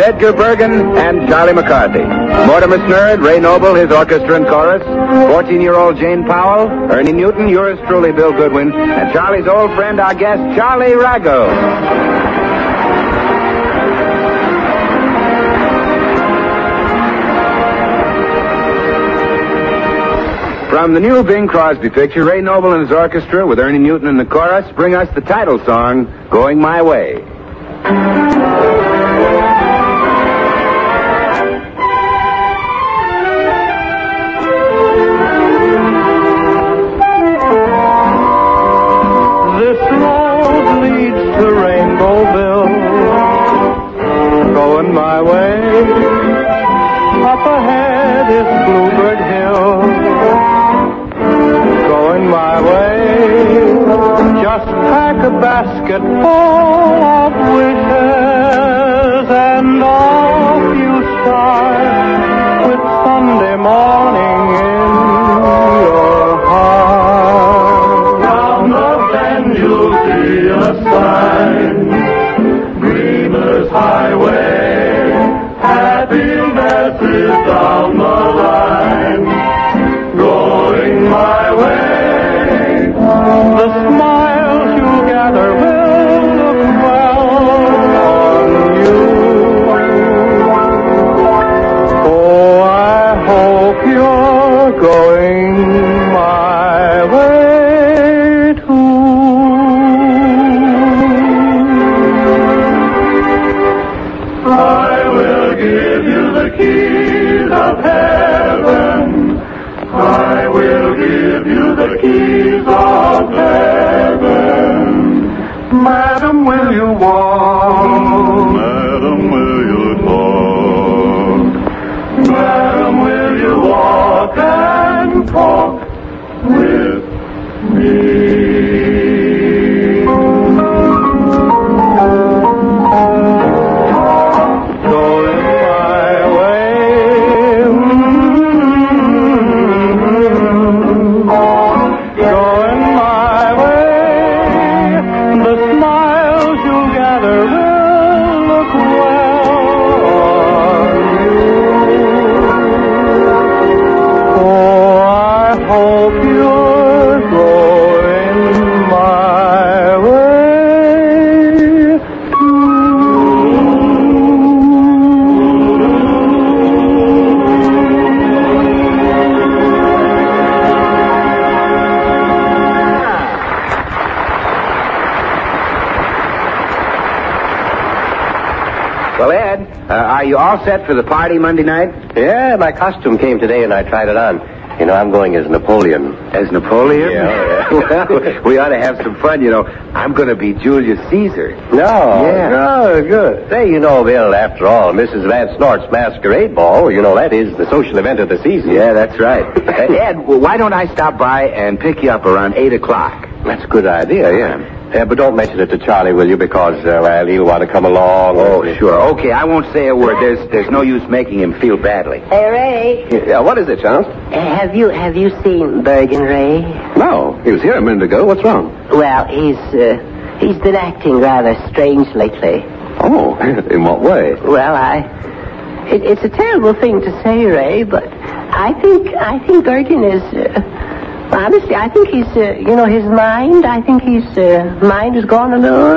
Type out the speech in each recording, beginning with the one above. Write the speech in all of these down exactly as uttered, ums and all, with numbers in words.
Edgar Bergen and Charlie McCarthy. Mortimer Snerd, Ray Noble, his orchestra and chorus. fourteen-year-old Jane Powell, Ernie Newton, yours truly, Bill Goodwin, and Charlie's old friend, our guest, Charlie Rago. From the new Bing Crosby picture, Ray Noble and his orchestra, with Ernie Newton in the chorus, bring us the title song, Going My Way. This road leads to Rainbowville, going my way. Up ahead is Bluebird Hill, going my way. Just pack a basket full of wishes and off you start with Sunday morning in your heart. Down the bend you'll see a sign, Dreamer's Highway. Happiness is down the line, going my way. The smiles you gather will look well on you. Oh, I hope you're going my way too. I will give you the keys of heaven. I will give you the keys of heaven. Madam, will you walk? Madam, will you talk? Madam, will you walk and talk with me? Well, Ed, uh, are you all set for the party Monday night? Yeah, my costume came today and I tried it on. You know, I'm going as Napoleon. As Napoleon? Yeah. Well, we ought to have some fun, you know. I'm going to be Julius Caesar. No. Yeah. Good, good. Say, you know, Bill, after all, Missus Van Snort's masquerade ball, you know, that is the social event of the season. Yeah, that's right. uh, Ed, well, why don't I stop by and pick you up around eight o'clock? That's a good idea, yeah. Uh, but don't mention it to Charlie, will you? Because, uh, well, he'll want to come along. Oh, sure. Okay, I won't say a word. There's there's no use making him feel badly. Hey, Ray. Yeah, what is it, Charles? Uh, have you have you seen Bergen, Ray? No. He was here a minute ago. What's wrong? Well, he's uh, he's been acting rather strange lately. Oh, in what way? Well, I it, it's a terrible thing to say, Ray, but I think I think Bergen is. Uh, Honestly, I think he's, uh, you know, his mind, I think his uh, mind has gone a little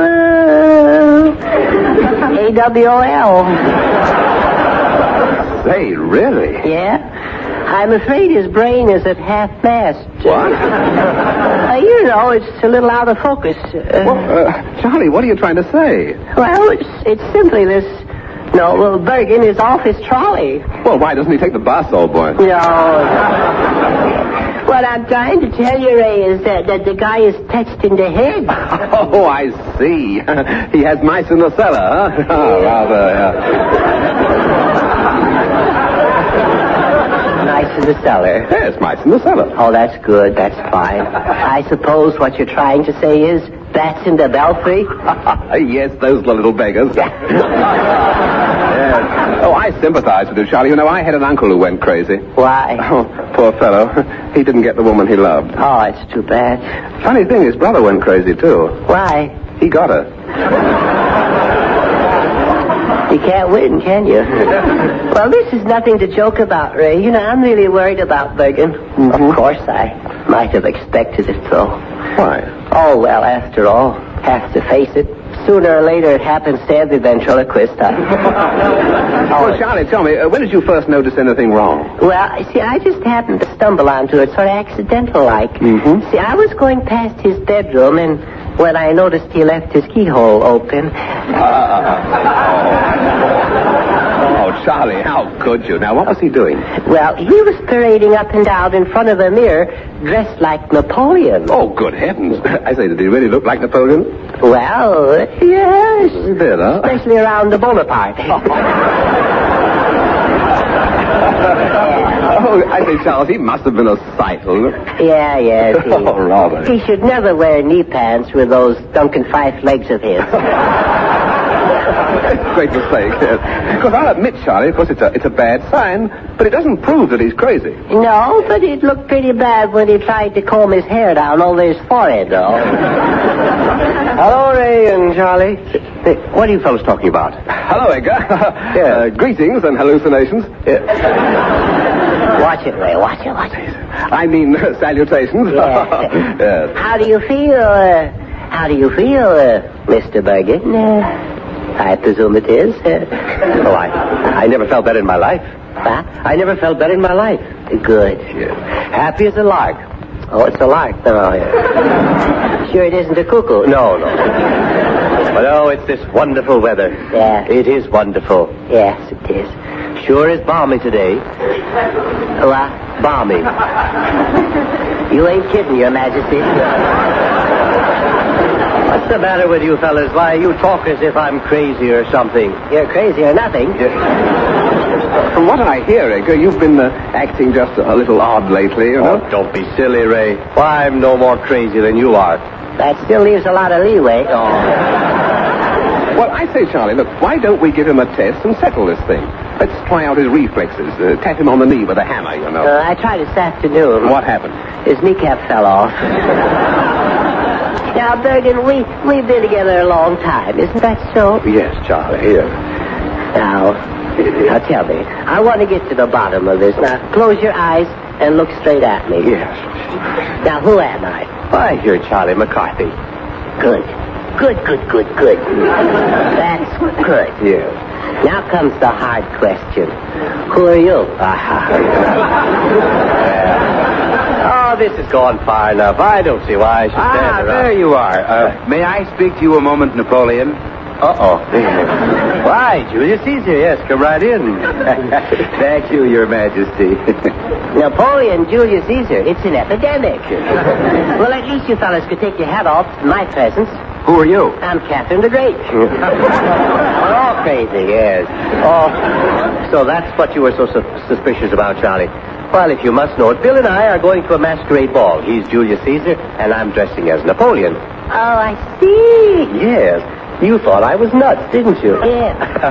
uh, A W O L. Say, really? Yeah? I'm afraid his brain is at half-mast. What? Uh, you know, it's a little out of focus. Uh, Well, uh, Charlie, what are you trying to say? well, it's, it's simply this... No, well, Bergen is off his trolley. Well, why doesn't he take the bus, old boy? No. What I'm trying to tell you, Ray, is that, that the guy is touched in the head. Oh, I see. He has mice in the cellar, huh? Oh, rather, yeah. Mice in the cellar. Yes, mice in the cellar. Oh, that's good. That's fine. I suppose what you're trying to say is bats in the belfry? Yes, those little beggars. Yes. Oh, I sympathize with you, Charlie. You know, I had an uncle who went crazy. Why? Oh, poor fellow. He didn't get the woman he loved. Oh, it's too bad. Funny thing, his brother went crazy, too. Why? He got her. You can't win, can you? Well, this is nothing to joke about, Ray. You know, I'm really worried about Bergen. Mm-hmm. Of course, I might have expected it, though. Why? Oh, well, after all, have to face it. Sooner or later, it happens to every ventriloquist. I... Oh, Charlie, tell me, uh, when did you first notice anything wrong? Well, see, I just happened to stumble onto it, sort of accidental-like. Mm-hmm. See, I was going past his bedroom, and when I noticed he left his keyhole open... Oh, Charlie, how could you? Now, what was he doing? Well, he was parading up and down in front of a mirror, dressed like Napoleon. Oh, good heavens. I say, did he really look like Napoleon? Well, yes. He did, huh? Especially around the Bonaparte. Oh, I say, Charles, he must have been a sight, wasn't he? Yeah, yes. He, Oh, rather. He should never wear knee pants with those Duncan Fife legs of his. Great mistake. Yes. Because I'll admit, Charlie, of course, it's a, it's a bad sign, but it doesn't prove that he's crazy. No, but it looked pretty bad when he tried to comb his hair down over his forehead, though. Hello, Ray and Charlie. Hey, what are you fellows talking about? Hello, Edgar. Yeah. Uh, greetings and hallucinations. Yeah. Watch it, Ray. Watch it, watch it. I mean, uh, salutations. Yeah. Yes. How do you feel, uh, how do you feel, uh, Mister Bergen? Uh, I presume it is. Uh, Oh, I, I never felt better in my life. huh? I never felt better in my life. Good. Yeah. Happy as a lark. Oh, it's a lark. No, yeah. Sure it isn't a cuckoo. No, no. But oh, it's this wonderful weather. Yeah. It is wonderful. Yes, it is. Sure is balmy today. What? Balmy. You ain't kidding, Your Majesty. What's the matter with you fellas? Why, you talk as if I'm crazy or something. You're crazy or nothing. From what I hear, Edgar, you've been uh, acting just a little odd lately, you know? Oh, don't be silly, Ray. Why, I'm no more crazy than you are. That still leaves a lot of leeway. Oh. Well, I say, Charlie, look, why don't we give him a test and settle this thing? Let's try out his reflexes. Uh, tap him on the knee with a hammer, you know. Uh, I tried this afternoon. What happened? His kneecap fell off. Now, Bergen, we, we've been together a long time. Isn't that so? Yes, Charlie, here. Now, now tell me. I want to get to the bottom of this. Now, close your eyes and look straight at me. Yes. Now, who am I? Why, you're Charlie McCarthy. Good. Good, good, good, good. That's good. Yes. Now comes the hard question. Who are you? Oh, this has gone far enough. I don't see why I should Ah, stand around. there you are. Uh, may I speak to you a moment, Napoleon? Uh-oh. Why, Julius Caesar, yes, come right in. Thank you, Your Majesty. Napoleon Julius Caesar. It's an epidemic. Well, at least you fellas could take your hat off in my presence. Who are you? I'm Catherine the Great. We're all crazy, yes. Oh, so that's what you were so su- suspicious about, Charlie. Well, if you must know it, Bill and I are going to a masquerade ball. He's Julius Caesar, and I'm dressing as Napoleon. Oh, I see. Yes. You thought I was nuts, didn't you? Yeah.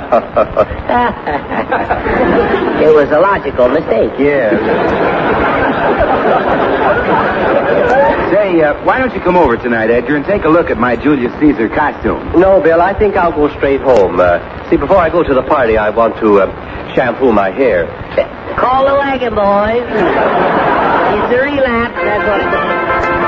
It was a logical mistake. Yes. Say, uh, why don't you come over tonight, Edgar, and take a look at my Julius Caesar costume? No, Bill, I think I'll go straight home. Uh, see, before I go to the party, I want to uh, shampoo my hair. Call the wagon, boys. It's a relapse, that's what it is.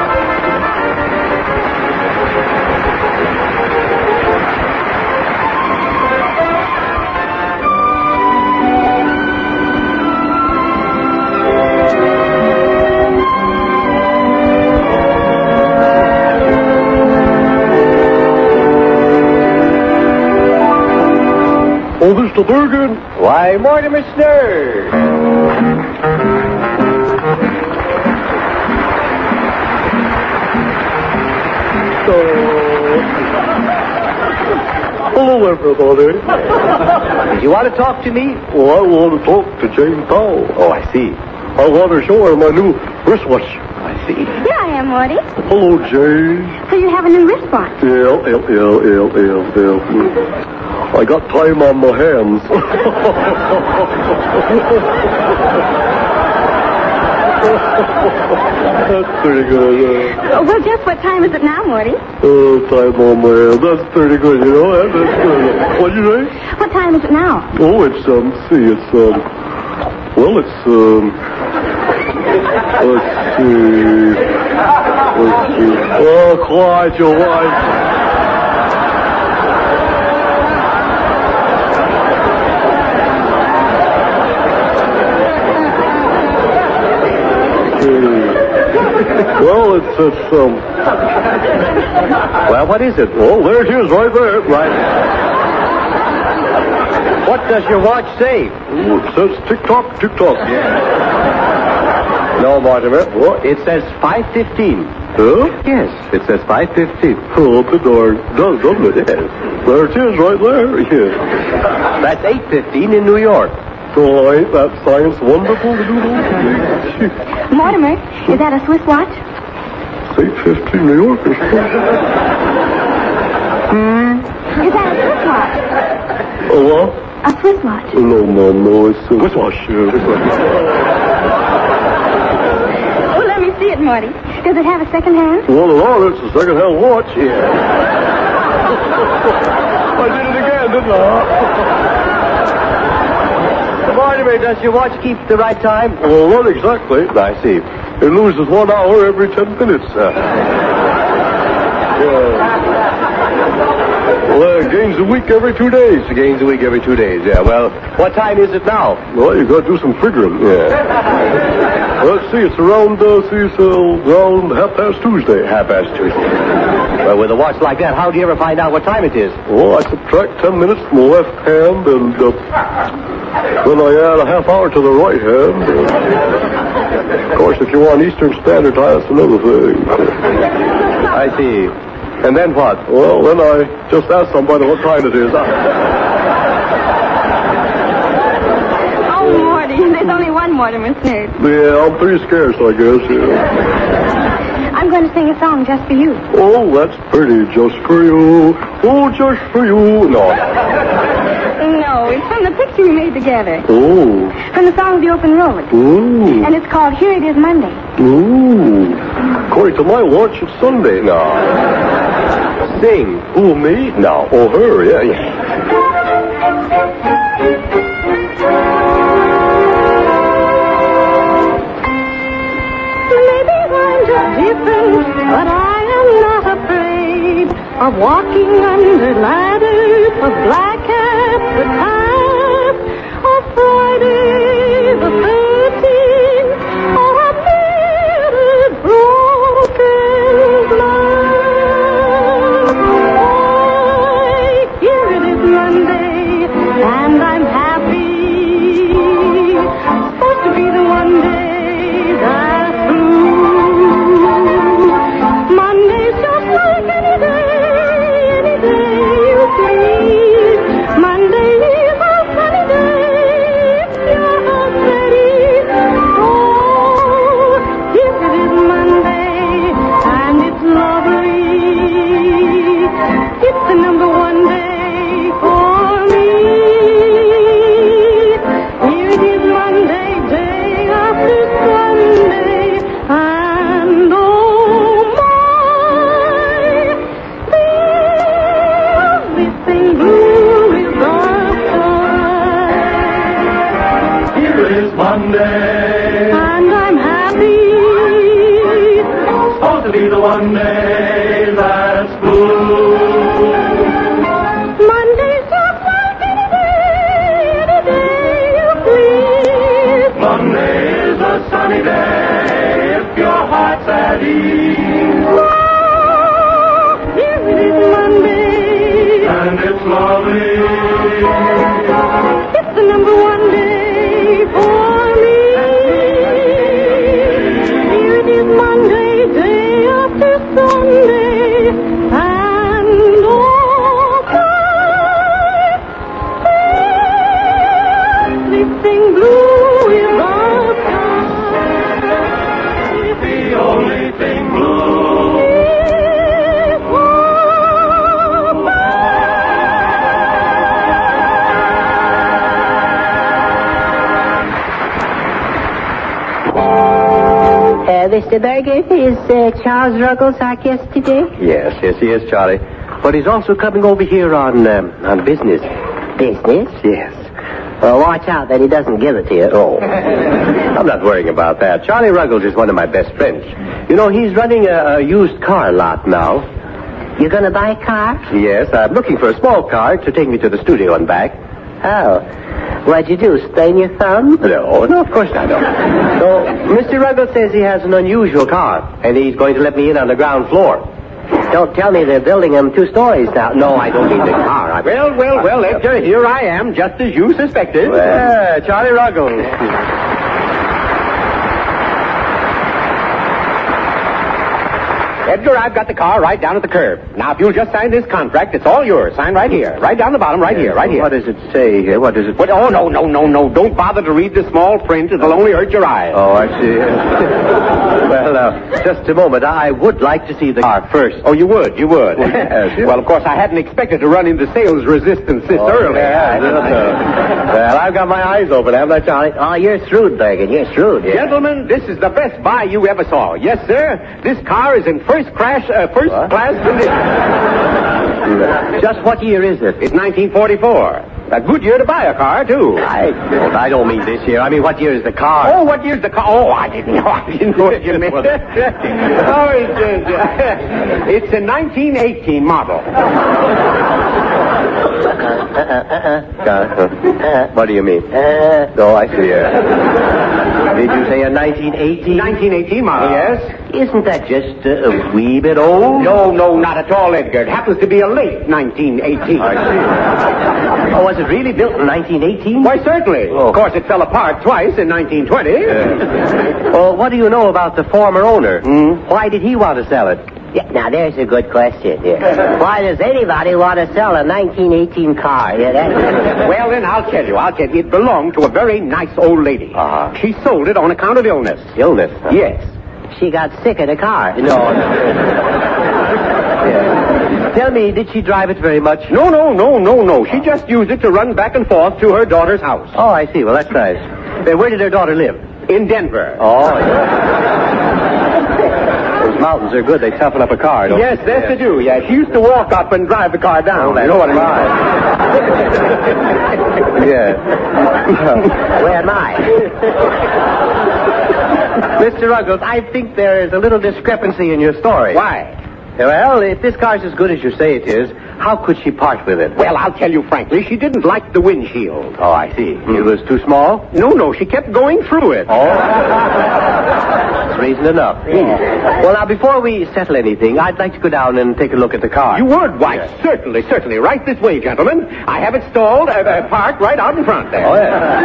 Oh, Mister Bergen. Why, Mortimer Snurd. Hello, everybody. Did you want to talk to me? Oh, I want to talk to Jane Powell. Oh, I see. I want to show her my new wristwatch. I see. Here I am, Morty. Hello, Jane. So you have a new wristwatch. Yeah, yeah, yeah, yeah, yeah, yeah. I got time on my hands. That's pretty good. Oh, well, just what time is it now, Morty? Oh, time on my head. That's pretty good, you know. That, that's good. What'd you say? What time is it now? Oh, it's, um, see, it's, um, well, it's, um, let's see. Let's see. Oh, quiet your wife. Well, it's, it's, um... Well, what is it? Oh, there it is, right there. Right. What does your watch say? Oh, it says tick-tock, tick-tock. No, Mortimer. What? It says five fifteen. Huh? Yes, it says five fifteen. Oh, the darn. Does, doesn't it? Yes. There it is, right there. Yes. That's eight fifteen in New York. So ain't that science wonderful to do that? Mortimer, is that a Swiss watch? eight fifteen, New York. Is that a Swiss watch? Oh, what? A Swiss watch. No, Mom, no, it's a Swiss watch. Uh, Well, let me see it, Morty. Does it have a second hand? well, Lord, it's a second-hand watch. Yeah. I did it again, didn't I? Mortimer, does your watch keep the right time? Well, not exactly. I see. It loses one hour every ten minutes. Uh, yeah. Well, it gains a week every two days. It gains a week every two days, yeah. Well, what time is it now? Well, you got to do some figuring. Yeah. Well, let's see. It's around, uh, see, it's uh, around half past Tuesday. Half past Tuesday. Well, with a watch like that, how do you ever find out what time it is? Well, I subtract ten minutes from the left hand, and uh, then I add a half hour to the right hand. Uh, of course, if you want Eastern Standard Time, that's another thing. I see. And then what? Well, then I just ask somebody what time it is. Oh, Morty, there's only one Mortimer Snerd. Yeah, I'm pretty scarce, I guess. Yeah. I'm going to sing a song just for you. Oh, that's pretty, just for you. Oh, just for you. No. No, it's from the picture we made together. Oh. From the song The Open Road. Ooh. And it's called Here It Is Monday. Ooh. According to my watch, it's Sunday now. Sing. Who, me? No. Oh, her, yeah, yeah. Maybe I'm just different, but I am not afraid of walking under ladders of black at the top of Friday the thirteenth, or a little broken glass. Why, here it is Monday, and I'm happy. Supposed to be the one day that's blue. Monday's just like any day, any day you please. Monday is a sunny day, if you're not ready. Oh, here it is Monday, and it's lovely. It's the number one day for me. Here it is Monday, day after Sunday, and oh my, the only thing blue is the sky. Here it is Monday. And I'm happy. Supposed to be the one day that's blue. Monday's just like any day, any day you please. Monday is a sunny day if your heart's at ease. Oh, here it is Monday. And it's lovely. It's the number one day for me. Here it is Monday, day after Sunday, and oh my, everything blue is the sky. The only thing blue. Is the sky. Mister Bergen, is uh, Charles Ruggles our guest today? Yes, yes, he is, Charlie. But he's also coming over here on um, on business. Business? Yes. Well, watch out that he doesn't give it to you. Oh. I'm not worrying about that. Charlie Ruggles is one of my best friends. You know, he's running a, a used car lot now. You gonna buy a car? Yes, I'm looking for a small car to take me to the studio and back. Oh. What'd you do, sprain your thumb? No, no, of course not. No. So, Mister Ruggles says he has an unusual car, and he's going to let me in on the ground floor. Don't tell me they're building them two stories now. No, I don't mean the car. I... Well, well, well, Edgar, here I am, just as you suspected. Well, Charlie Ruggles. Edgar, I've got the car right down at the curb. Now, if you'll just sign this contract, it's all yours. Sign right here. Right down the bottom, right here, right here. What does it say here? What does it... What? Oh, no, no, no, no. Don't bother to read the small print. It'll only hurt your eyes. Oh, I see. Well, uh, just a moment. I would like to see the car first. Oh, you would, you would. Well, yes, yes. Well, of course, I hadn't expected to run into sales resistance this Oh, early. yeah, well, I've got my eyes open, haven't I, Charlie? Oh, you're shrewd, Bergen. You're shrewd. Yeah. Gentlemen, this is the best buy you ever saw. Yes, sir. This car is in first crash, uh, first What? class condition. Just what year is it? It's nineteen forty-four. A good year to buy a car, too. I, I don't mean this year. I mean, what year is the car? Oh, what year's the car? Oh, I didn't know. I didn't know what you meant. oh, it's, uh, it's a nineteen eighteen model. Uh, what do you mean? Uh, Oh, I see. Uh, did you say a nineteen eighteen? nineteen eighteen model, yes. Isn't that just uh, a wee bit old? No, no, not at all, Edgar. It happens to be a late nineteen eighteen. I see. Oh, was it really built in nineteen eighteen? Why, certainly. Oh. Of course, it fell apart twice in nineteen twenty. Well, what do you know about the former owner? Hmm? Why did he want to sell it? yeah, now, there's a good question. Yeah. Why does anybody want to sell a nineteen eighteen car? Yeah, that... Well, then, I'll tell you. I'll tell you. It belonged to a very nice old lady. Uh-huh. She sold it on account of illness. Illness? Huh? Yes. She got sick of the car. No. no. Yeah. Tell me, did she drive it very much? No, no, no, no, no. She just used it to run back and forth to her daughter's house. Oh, I see. Well, that's nice. Uh, where did her daughter live? In Denver. Oh, yeah. Those mountains are good. They toughen up a car, don't Yes, they? yes, they do. Yeah, she used to walk up and drive the car down. Oh, you know what I mean? Yeah. Where am I? Mister Ruggles, I think there is a little discrepancy in your story. Why? Well, if this car's as good as you say it is, how could she part with it? Well, I'll tell you frankly, she didn't like the windshield. Oh, I see. It was too small? No, no, she kept going through it. Oh. That's reason enough. Yeah. Well, now, before we settle anything, I'd like to go down and take a look at the car. You would? Why, certainly, certainly. Right this way, gentlemen. I have it stalled, uh, uh, parked right out in front there. Oh, yeah.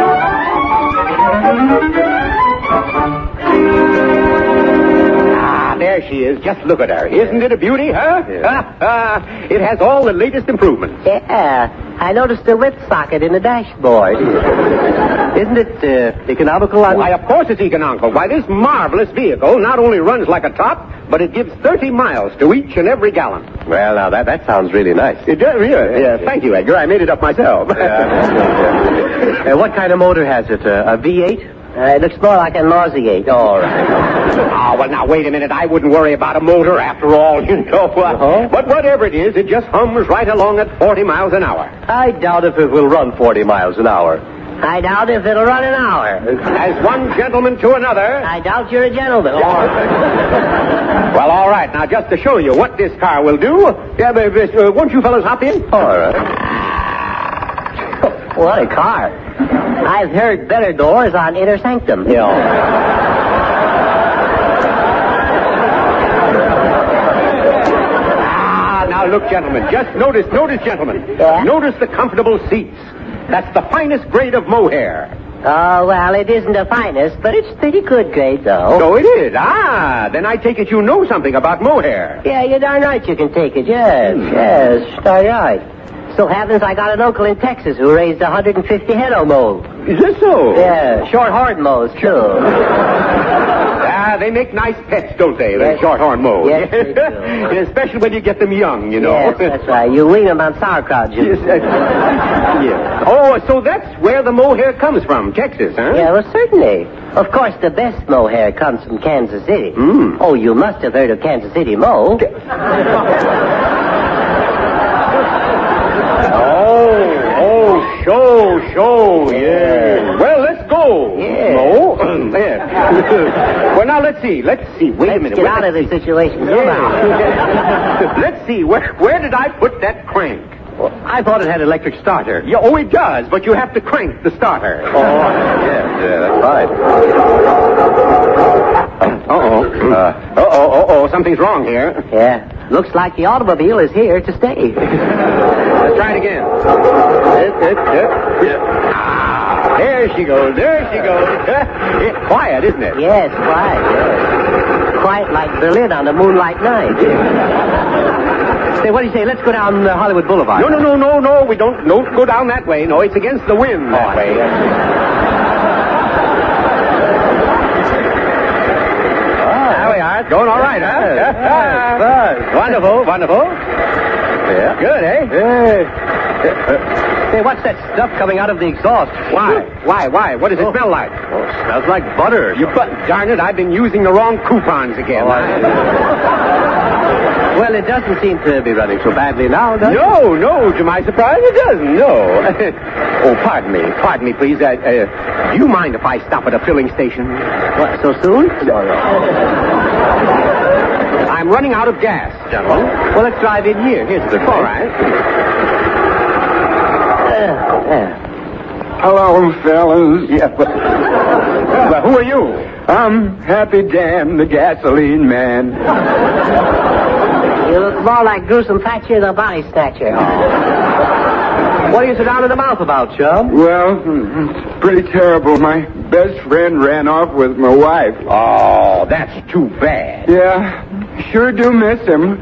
Ah, there she is. Just look at her. Isn't it a beauty, huh? Yeah. Ah, it has all the latest improvements. Yeah. I noticed the whip socket in the dashboard. Isn't it uh, economical? On... Why, of course it's economical. Why, this marvelous vehicle not only runs like a top, but it gives thirty miles to each and every gallon. Well, now, that, that sounds really nice. It does, yeah. yeah. Thank you, Edgar. I made it up myself. Uh, what kind of motor has it? Uh, a V eight? Uh, it looks more like a nauseate. All right. Oh, well, now, wait a minute. I wouldn't worry about a motor after all, you know. Uh, Uh-huh. But whatever it is, it just hums right along at forty miles an hour. I doubt if it will run forty miles an hour. I doubt if it'll run an hour. As one gentleman to another. I doubt you're a gentleman. Well, all right. Now, just to show you what this car will do, yeah, uh, uh, won't you fellows hop in? All right. What a car. I've heard better doors on Inner Sanctum. Yeah. Ah, now look, gentlemen. Just notice, notice, gentlemen. Yeah? Notice the comfortable seats. That's the finest grade of mohair. Oh, well, it isn't the finest, but it's pretty good grade, though. So it is. Ah, then I take it you know something about mohair. Yeah, you're darn right you can take it. Yes, yes, darn right. So happens I got an uncle in Texas who raised one hundred fifty head of moles. Is this so? Yeah, short horn moles, too. Ah, Yeah, they make nice pets, don't they, the Yes. shorthorn moles? Yes, they do. Especially when you get them young, you know. Yes, that's right. You wean them on sauerkraut, Jim. Yes, uh, yeah. Oh, so that's where the mohair comes from, Texas, huh? Yeah, well, certainly. Of course, the best mohair comes from Kansas City. Mm. Oh, you must have heard of Kansas City Mo. Oh, oh, show, show, yeah. Well, let's go. Yeah. No? yeah. Well, now, let's see. Let's see. Wait Let's a minute. get Wait, out of let's this situation. Come on. see. Let's see. Where, where did I put that crank? Well, I thought it had electric starter. Yeah, oh, it does, but you have to crank the starter. Oh, yes, yeah, that's right. Uh-oh. Uh, uh-oh, uh-oh, something's wrong here. Yeah. Looks like the automobile is here to stay. Let's try it again. Yep, yep, yep, yep. Ah, there she goes, there she goes. It's quiet, isn't it? Yes, quiet, yes. Quiet like Berlin on a moonlight night. Say, what do you say? Let's go down uh, Hollywood Boulevard. No, no, no, no, no. We don't, don't go down that way. No, it's against the wind that Oh, way. There we are. It's going all right, huh? Yes, yes. Wonderful, wonderful. Yeah. Good, eh? Say, what's that stuff coming out of the exhaust? Why? Why? Why? What does it smell like? Oh, it smells like butter. You but darn it! I've been using the wrong coupons again. Oh, I- Well, it doesn't seem to be running so badly now, does it? No, no, to my surprise, it doesn't. No. Oh, pardon me, pardon me, please. Uh, uh, do you mind if I stop at a filling station? What, so soon? I'm running out of gas, gentlemen. Well, let's drive in here. Here's the All right. Hello, fellas. Yeah, but, but who are you? I'm Happy Dan, the gasoline man. You look more like Gruesome Thatcher, the body snatcher. What are you so down in the mouth about, chum? Well, it's pretty terrible. My best friend ran off with my wife. Oh, that's too bad. Yeah, sure do miss him.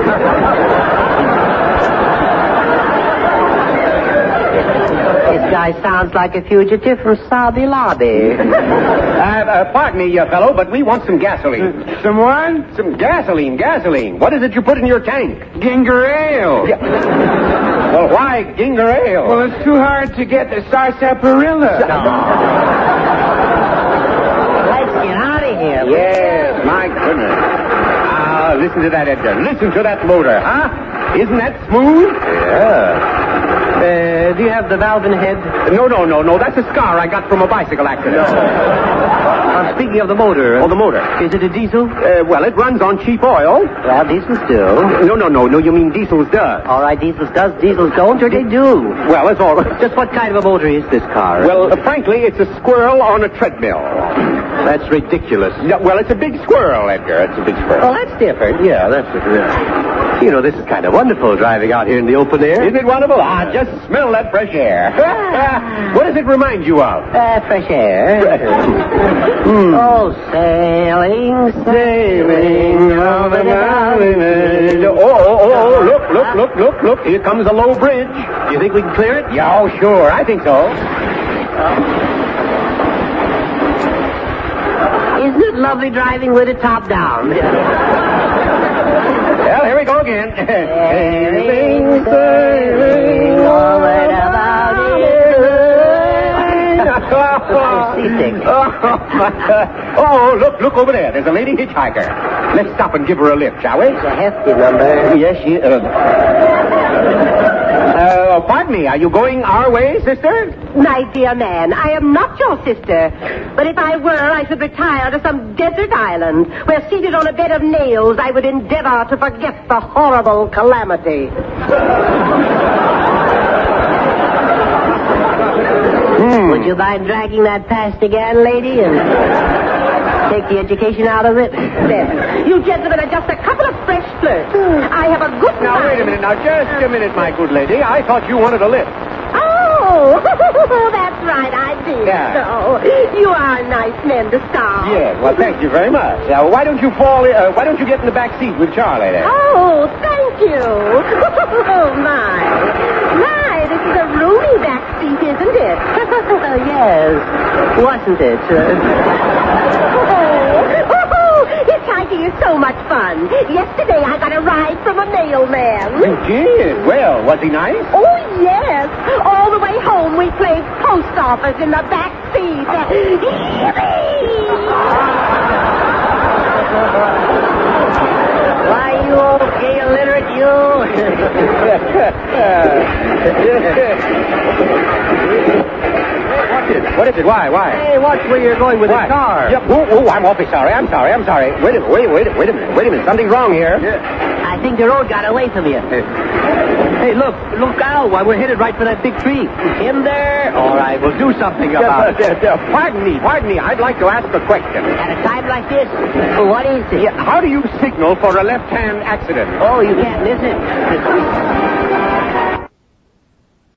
This guy sounds like a fugitive from Saudi Lobby. Uh, uh, pardon me, uh, fellow, but we want some gasoline. Some what? Some gasoline, gasoline. What is it you put in your tank? Ginger ale. Yeah. Well, why ginger ale? Well, it's too hard to get the sarsaparilla. Let's get out of here. Yes, my goodness. Ah, listen to that, Edgar. Listen to that motor, huh? Isn't that smooth? Yeah. Uh, do you have the valve in head? No, no, no, no. That's a scar I got from a bicycle accident. Uh, speaking of the motor. Oh, the motor. Is it a diesel? Uh, well, it runs on cheap oil. Well, diesels do. No, no, no, no. You mean diesels does. All right, diesels does, diesels don't, or they do. Well, it's all. Just what kind of a motor is this car? Well, uh, frankly, it's a squirrel on a treadmill. that's ridiculous. Yeah, well, it's a big squirrel, Edgar. It's a big squirrel. Well, that's different. Yeah, that's different. You know, this is kind of wonderful driving out here in the open air. Isn't it wonderful? Ah, just smell that fresh air. What does it remind you of? Uh, fresh air. Hmm. Oh, sailing, Sailing on the mountain. Oh, oh, oh, oh, look, look, look, look, look. Here comes a low bridge. Do you think we can clear it? Yeah, oh, sure. I think so. Isn't it lovely driving with the top down? Well, here we go again. Sailing, sailing, all that about I'm seasick. Oh, look, look over there. There's a lady hitchhiker. Let's stop and give her a lift, shall we? It's a hefty number. Yes, she... Uh, uh, pardon me. Are you going our way, sister? My dear man, I am not your sister. But if I were, I should retire to some desert island where, seated on a bed of nails, I would endeavor to forget the horrible calamity. Would you mind dragging that past again, lady, and take the education out of it? There. You gentlemen are just a couple of fresh flirts. I have a good Now, time. wait a minute. Now, just a minute, my good lady. I thought you wanted a lift. Oh, that's right, I did. Yeah. So, you are nice men to start. Yes, well, thank you very much. Now, why don't you fall... in- Uh, why don't you get in the back seat with Charlie there? Oh, thank you. Oh, my. My, this is a roomy back seat, isn't it? Yes. Wasn't it? Uh, Oh, is so much fun. Yesterday I got a ride from a mailman. You did? Well, was he nice? Oh, yes. All the way home we played post office in the back seat. Why, you old gay illiterate, you? What is it? What is it? Why? Why? Hey, watch where you're going with Why? the car. Yep. Oh, oh, I'm awfully sorry. I'm sorry. I'm sorry. Wait a minute. Wait, wait, wait a minute. Wait a minute. Something's wrong here. I think the road got away from you. Hey, look. Look out. Why, we're headed right for that big tree. Him there? All right, we'll do something about Uh, it. uh, uh, pardon me. Pardon me. I'd like to ask a question. At a time like this? What is it? Yeah, how do you signal for a left-hand accident? Oh, you can't miss it.